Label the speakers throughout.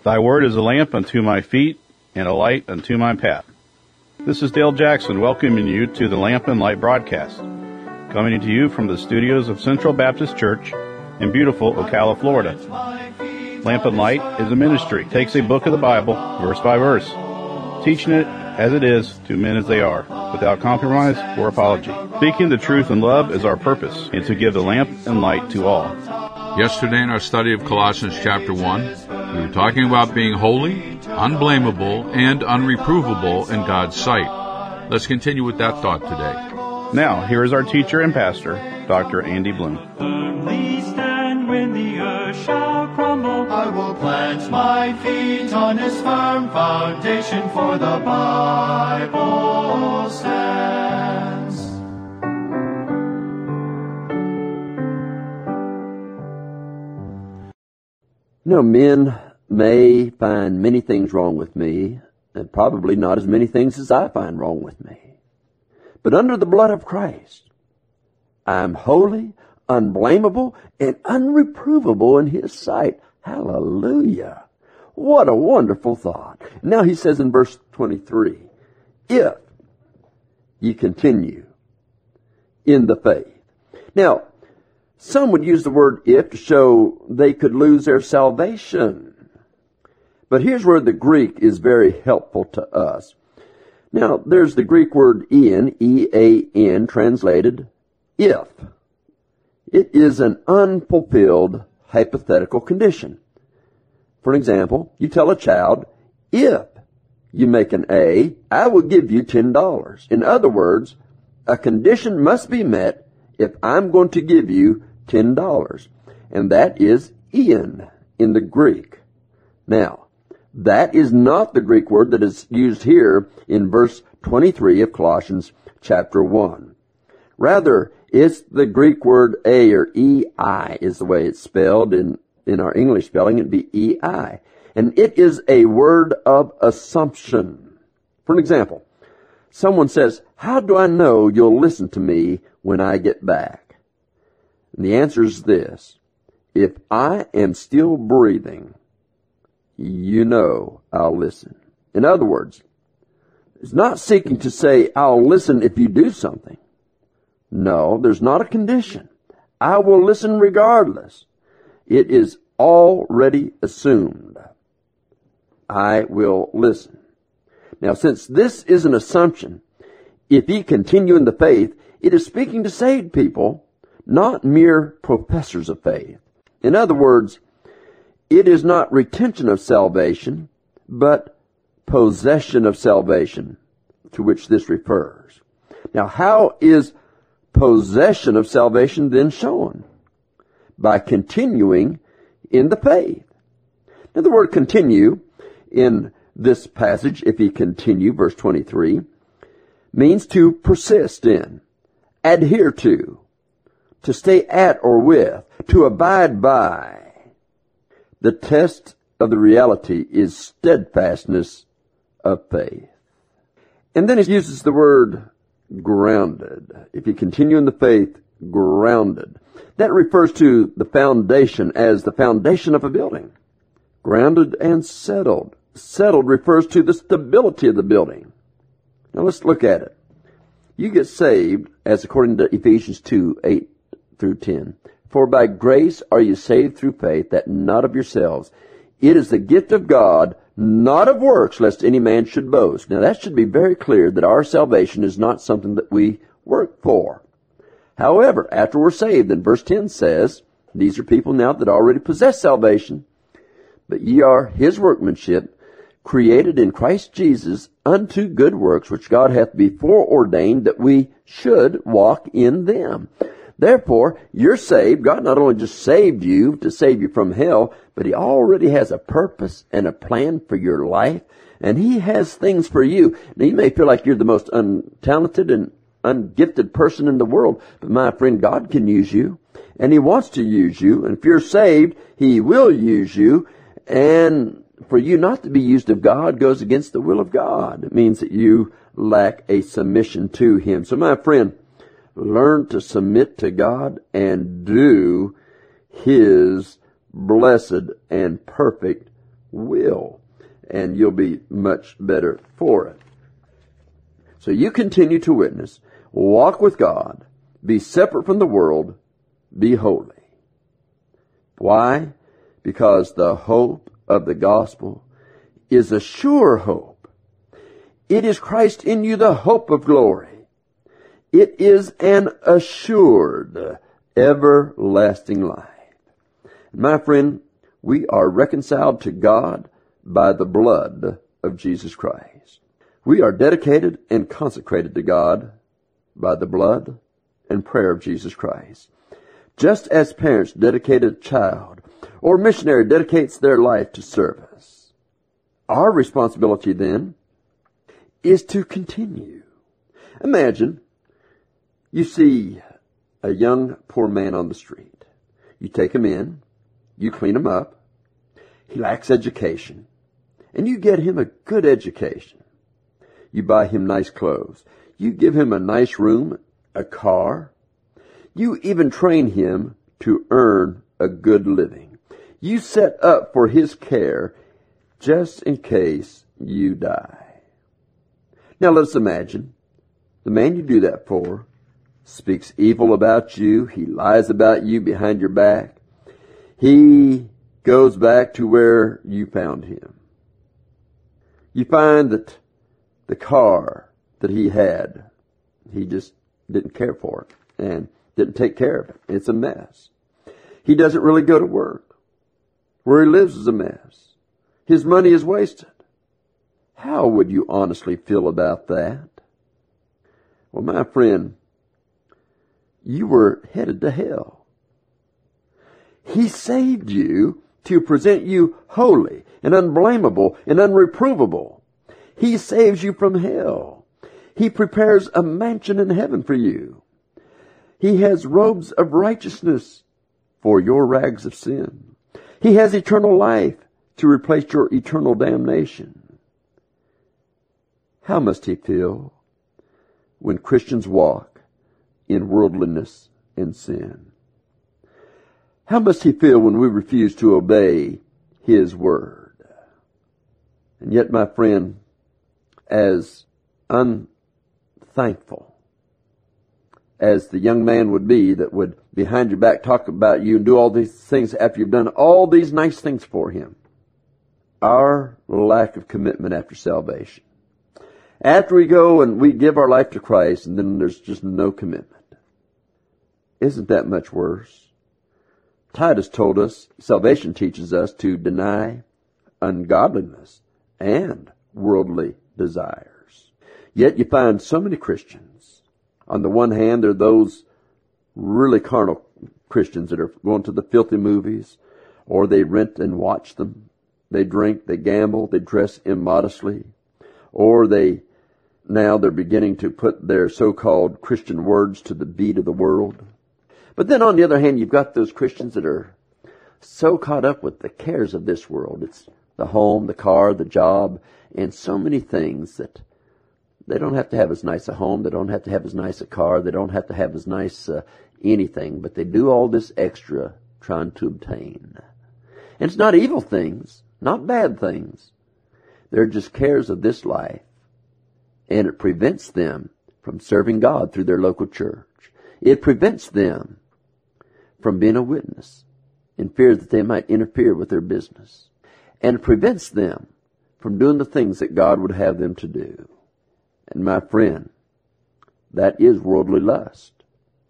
Speaker 1: Thy word is a lamp unto my feet and a light unto my path. This is Dale Jackson welcoming you to the Lamp and Light broadcast, coming to you from the studios of Central Baptist Church in beautiful Ocala, Florida. Lamp and Light is a ministry. It takes a book of the Bible, verse by verse, teaching it as it is to men as they are, without compromise or apology. Speaking the truth in love is our purpose, and to give the lamp and light to all.
Speaker 2: Yesterday in our study of Colossians chapter 1, we were talking about being holy, unblameable, and unreprovable in God's sight. Let's continue with that thought today.
Speaker 1: Now, here is our teacher and pastor, Dr. Andy Bloom.
Speaker 3: Firmly stand when the earth shall crumble. I will plant my feet on his firm foundation, for the Bible stands.
Speaker 4: You know, men may find many things wrong with me, and probably not as many things as I find wrong with me. But under the blood of Christ, I am holy, unblameable, and unreprovable in His sight. Hallelujah. What a wonderful thought. Now he says in verse 23, if ye continue in the faith. Now, some would use the word if to show they could lose their salvation. But here's where the Greek is very helpful to us. Now, there's the Greek word ean, E-A-N, translated if. It is an unfulfilled hypothetical condition. For example, you tell a child, if you make an A, I will give you $10. In other words, a condition must be met if I'm going to give you $10. And that is ean in the Greek. Now, that is not the Greek word that is used here in verse 23 of Colossians chapter 1. Rather, it's the Greek word A, or E-I is the way it's spelled. In our English spelling, it'd be E-I. And it is a word of assumption. For an example, someone says, how do I know you'll listen to me when I get back? And the answer is this: if I am still breathing, you know I'll listen. In other words, it's not seeking to say, I'll listen if you do something. No, there's not a condition. I will listen regardless. It is already assumed. I will listen. Now, since this is an assumption, if ye continue in the faith, it is speaking to saved people, not mere professors of faith. In other words, it is not retention of salvation, but possession of salvation, to which this refers. Now, how is possession of salvation then shown? By continuing in the faith. Now, the word continue in this passage, if ye continue, verse 23, means to persist in, adhere to stay at or with, to abide by. The test of the reality is steadfastness of faith. And then he uses the word grounded. If you continue in the faith, grounded. That refers to the foundation as the foundation of a building. Grounded and settled. Settled refers to the stability of the building. Now let's look at it. You get saved, as according to Ephesians 2:8 through 10. For by grace are you saved through faith, that not of yourselves. It is the gift of God, not of works, lest any man should boast. Now that should be very clear, that our salvation is not something that we work for. However, after we're saved, then verse 10 says, these are people now that already possess salvation, but ye are His workmanship, created in Christ Jesus unto good works, which God hath before ordained that we should walk in them. Therefore, you're saved. God not only just saved you to save you from hell, but He already has a purpose and a plan for your life, and He has things for you. Now, you may feel like you're the most untalented and ungifted person in the world, but my friend, God can use you, and He wants to use you, and if you're saved, He will use you, and for you not to be used of God goes against the will of God. It means that you lack a submission to Him. So my friend, learn to submit to God and do His blessed and perfect will, and you'll be much better for it. So you continue to witness, walk with God, be separate from the world, be holy. Why? Because the hope of the gospel is a sure hope. It is Christ in you, the hope of glory. It is an assured, everlasting life. My friend, we are reconciled to God by the blood of Jesus Christ. We are dedicated and consecrated to God by the blood and prayer of Jesus Christ. Just as parents dedicate a child or missionary dedicates their life to service, our responsibility then is to continue. Imagine you see a young poor man on the street. You take him in, you clean him up, he lacks education, and you get him a good education. You buy him nice clothes. You give him a nice room, a car. You even train him to earn a good living. You set up for his care just in case you die. Now let's imagine the man you do that for speaks evil about you. He lies about you behind your back. He goes back to where you found him. You find that the car that he had, he just didn't care for it and didn't take care of it. It's a mess. He doesn't really go to work. Where he lives is a mess. His money is wasted. How would you honestly feel about that? Well, my friend, you were headed to hell. He saved you to present you holy and unblameable and unreprovable. He saves you from hell. He prepares a mansion in heaven for you. He has robes of righteousness for your rags of sin. He has eternal life to replace your eternal damnation. How must he feel when Christians walk in worldliness and sin? How must he feel when we refuse to obey his word? And yet, my friend, as unthankful as the young man would be that would behind your back talk about you and do all these things after you've done all these nice things for him, our lack of commitment after salvation. After we go and we give our life to Christ and then there's just no commitment. Isn't that much worse? Titus told us salvation teaches us to deny ungodliness and worldly desires. Yet you find so many Christians. On the one hand, there are those really carnal Christians that are going to the filthy movies, or they rent and watch them. They drink, they gamble, they dress immodestly, or they're beginning to put their so-called Christian words to the beat of the world. But then on the other hand, you've got those Christians that are so caught up with the cares of this world. It's the home, the car, the job, and so many things that they don't have to have as nice a home. They don't have to have as nice a car. They don't have to have as nice anything. But they do all this extra trying to obtain. And it's not evil things, not bad things. They're just cares of this life. And it prevents them from serving God through their local church. It prevents them from being a witness in fear that they might interfere with their business. And it prevents them from doing the things that God would have them to do. And my friend, that is worldly lust.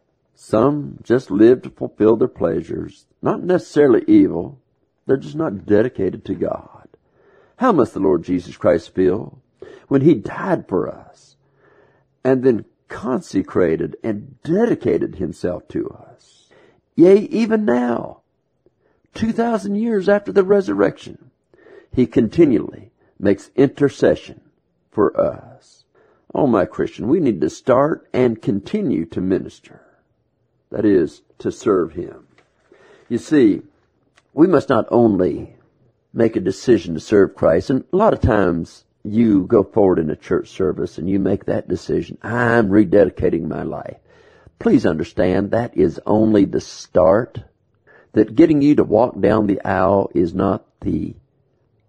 Speaker 4: Some just live to fulfill their pleasures, not necessarily evil. They're just not dedicated to God. How must the Lord Jesus Christ feel when he died for us and then consecrated and dedicated himself to us? Yea, even now, 2,000 years after the resurrection, he continually makes intercession for us. Oh, my Christian, we need to start and continue to minister. That is, to serve him. You see, we must not only make a decision to serve Christ, and a lot of times you go forward in a church service and you make that decision, I'm rededicating my life. Please understand that is only the start, that getting you to walk down the aisle is not the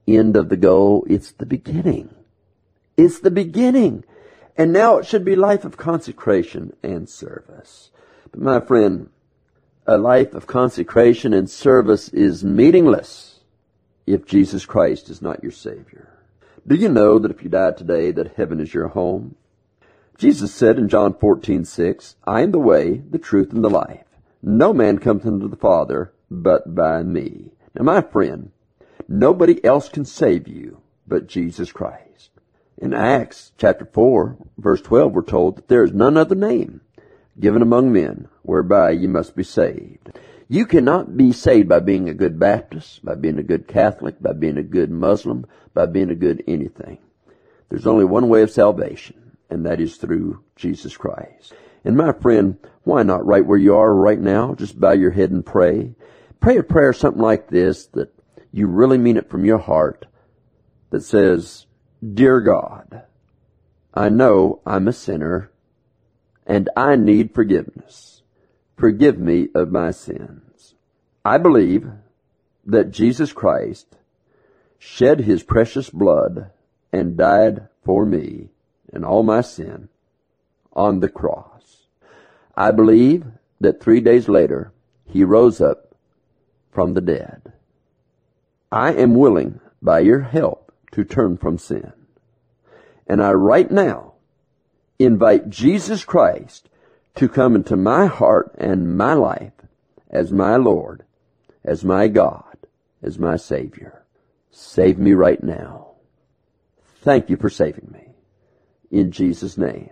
Speaker 4: end of the goal. It's the beginning. It's the beginning. And now it should be a life of consecration and service. But my friend, a life of consecration and service is meaningless if Jesus Christ is not your Savior. Do you know that if you die today, that heaven is your home? Jesus said in John 14:6, I am the way, the truth, and the life. No man comes unto the Father but by me. Now, my friend, nobody else can save you but Jesus Christ. In Acts chapter 4, verse 12, we're told that there is none other name given among men whereby you must be saved. You cannot be saved by being a good Baptist, by being a good Catholic, by being a good Muslim, by being a good anything. There's only one way of salvation, and that is through Jesus Christ. And my friend, why not right where you are right now? Just bow your head and pray. Pray a prayer something like this, that you really mean it from your heart, that says, Dear God, I know I'm a sinner, and I need forgiveness. Forgive me of my sins. I believe that Jesus Christ shed his precious blood and died for me and all my sin on the cross. I believe that 3 days later he rose up from the dead. I am willing, by your help, to turn from sin. And I right now invite Jesus Christ to come into my heart and my life as my Lord, as my God, as my Savior. Save me right now. Thank you for saving me. In Jesus' name,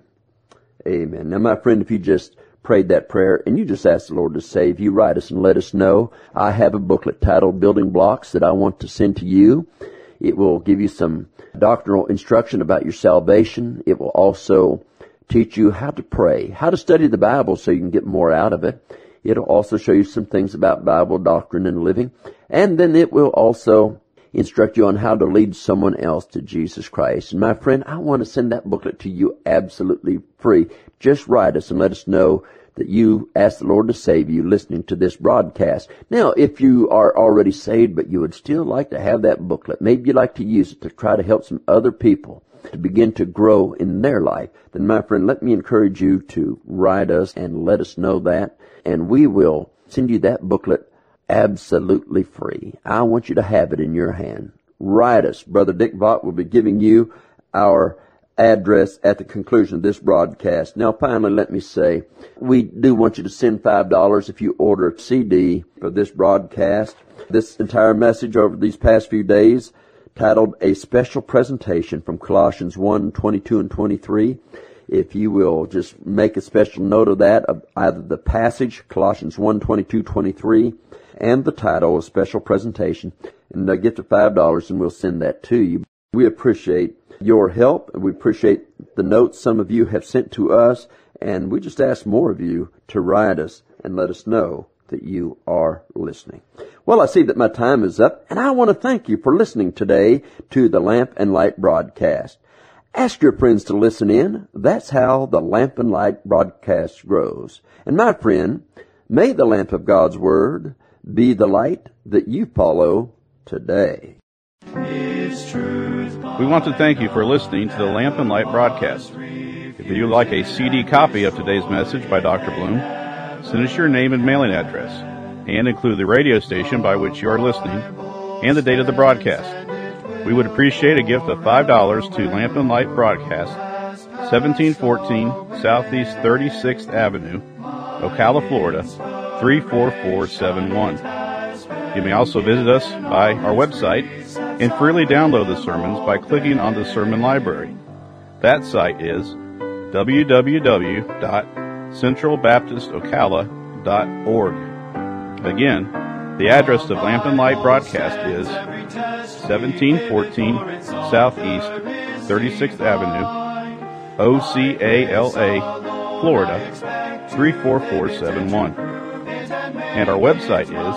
Speaker 4: amen. Now, my friend, if you just prayed that prayer and you just asked the Lord to save you, write us and let us know. I have a booklet titled Building Blocks that I want to send to you. It will give you some doctrinal instruction about your salvation. It will also teach you how to pray, how to study the Bible so you can get more out of it. It'll also show you some things about Bible doctrine and living. And then it will also instruct you on how to lead someone else to Jesus Christ. And my friend, I want to send that booklet to you absolutely free. Just write us and let us know that you asked the Lord to save you listening to this broadcast. Now, if you are already saved, but you would still like to have that booklet, maybe you'd like to use it to try to help some other people to begin to grow in their life, then my friend, let me encourage you to write us and let us know that, and we will send you that booklet absolutely free. I want you to have it in your hand. Write us. Brother Dick Vaught will be giving you our address at the conclusion of this broadcast. Now, finally, let me say, we do want you to send $5 if you order a CD for this broadcast. This entire message over these past few days, titled A Special Presentation from Colossians 1:22 and 23. If you will just make a special note of that, of either the passage, Colossians 1:22, 23, and the title, A Special Presentation, and get to $5 and we'll send that to you. We appreciate your help, and we appreciate the notes some of you have sent to us, and we just ask more of you to write us and let us know that you are listening. Well, I see that my time is up, and I want to thank you for listening today to the Lamp and Light broadcast. Ask your friends to listen in. That's how the Lamp and Light broadcast grows. And my friend, may the lamp of God's Word be the light that you follow today.
Speaker 1: We want to thank you for listening to the Lamp and Light broadcast. If you'd like a CD copy of today's message by Dr. Bloom, send us your name and mailing address, and include the radio station by which you are listening and the date of the broadcast. We would appreciate a gift of $5 to Lamp and Light Broadcast, 1714 Southeast 36th Avenue, Ocala, Florida, 34471. You may also visit us by our website and freely download the sermons by clicking on the Sermon Library. That site is www.centralbaptistocala.org. Again, the address of Lamp and Light Broadcast is 1714 Southeast 36th Avenue, Ocala, Florida, 34471. And our website is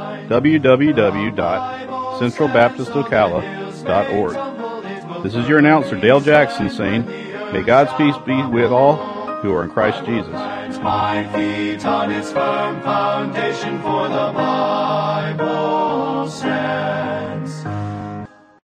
Speaker 1: www.centralbaptistocala.org. This is your announcer, Dale Jackson, saying, may God's peace be with all who are in Christ Jesus.
Speaker 3: My feet on its firm foundation, for the Bible stands.